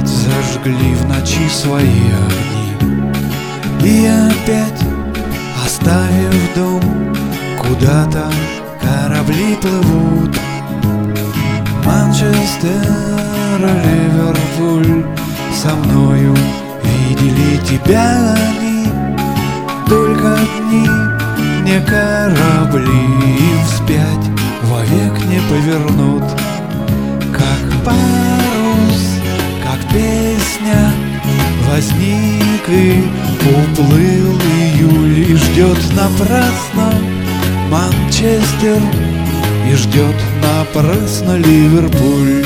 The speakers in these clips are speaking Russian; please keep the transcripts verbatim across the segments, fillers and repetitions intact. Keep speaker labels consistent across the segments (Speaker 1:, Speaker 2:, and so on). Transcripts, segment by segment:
Speaker 1: зажгли в ночи свои огни. И опять, оставив дом, куда-то корабли плывут. Манчестер, Ливерпуль, со мною видели тебя они. Только дни, не корабли, и вспять вовек не повернут. Как парус, как песня, возник и уплыл июль. И ждет напрасно Манчестер, и ждет напрасно Ливерпуль.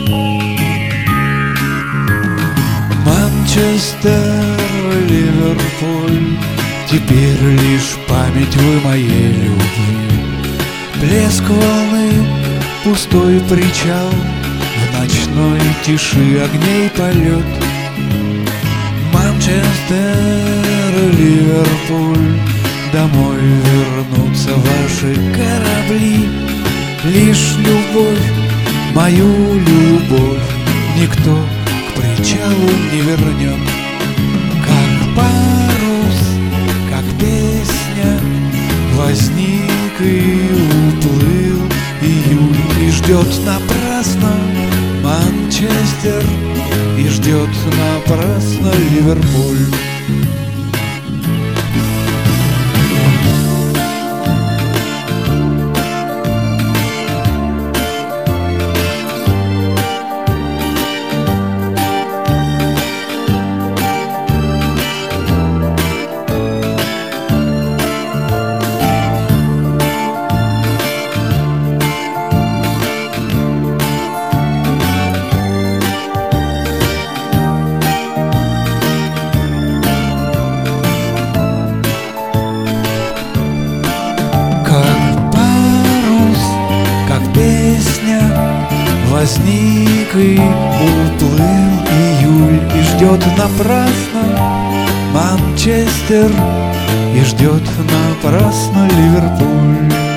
Speaker 1: Манчестер, Ливерпуль, теперь лишь память вы моей любви. Плеск волны, пустой причал, в ночной тиши огней полет. Манчестер, Ливерпуль, домой вернутся ваши корабли. Лишь любовь, мою любовь, никто к причалу не вернет. Как парус, как песня, возник и уплыл июль. И ждет напрасно Манчестер, и ждет напрасно Ливерпуль. Возник и уплыл июль, и ждет напрасно Манчестер, и ждет напрасно Ливерпуль.